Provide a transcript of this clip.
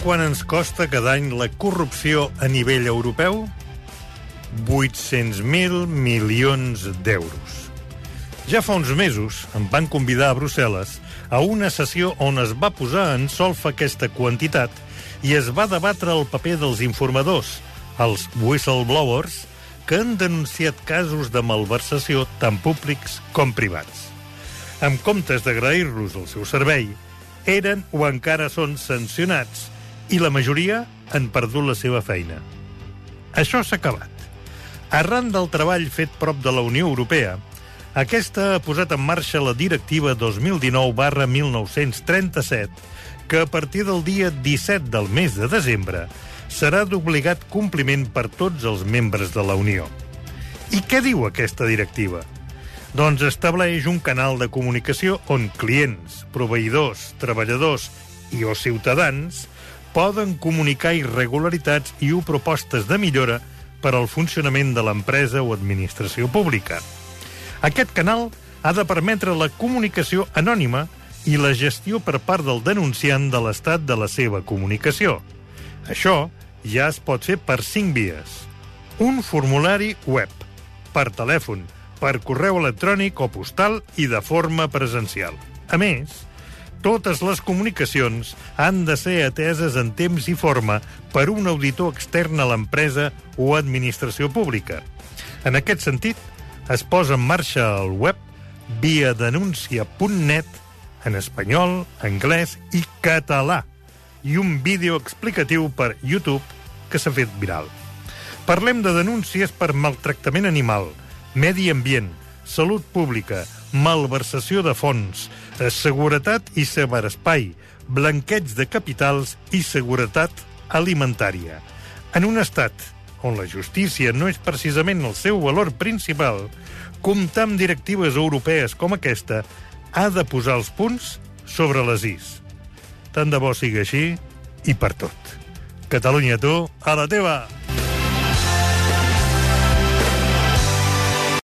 quant ens costa cada any la corrupció a nivell europeu? 800.000 milions d'euros. Ja fa uns mesos em van convidar a Brussel·les a una sessió on es va posar en solfa aquesta quantitat i es va debatre el paper dels informadors, els whistleblowers, que han denunciat casos de malversació tant públics com privats. En comptes d'agrair-los el seu servei, eren o encara són sancionats i la majoria han perdut la seva feina. Això s'ha acabat. Arran del treball fet prop de la Unió Europea, aquesta ha posat en marxa la Directiva 2019/1937, que a partir del dia 17 del mes de desembre serà d'obligat compliment per tots els membres de la Unió. I què diu aquesta directiva? Doncs estableix un canal de comunicació on clients, proveïdors, treballadors i o ciutadans poden comunicar irregularitats i o propostes de millora per al funcionament de l'empresa o administració pública. Aquest canal ha de permetre la comunicació anònima i la gestió per part del denunciant de l'estat de la seva comunicació. Això ja es pot fer per 5 vies. Un formulari web, per telèfon, per correu electrònic o postal i de forma presencial. A més, totes les comunicacions han de ser ateses en temps i forma per un auditor extern a l'empresa o administració pública. En aquest sentit, es posa en marxa el web viadenuncia.net en espanyol, anglès i català i un vídeo explicatiu per YouTube que s'ha fet viral. Parlem de denúncies per maltractament animal, medi ambient, salut pública, malversació de fons, seguretat i ciberespai, blanqueig de capitals i seguretat alimentària. En un estat on la justícia no és precisament el seu valor principal, comptar amb directives europees com aquesta ha de posar els punts sobre les is. Tant de bo sigui així i per tot. Catalunya, tu, a la teva!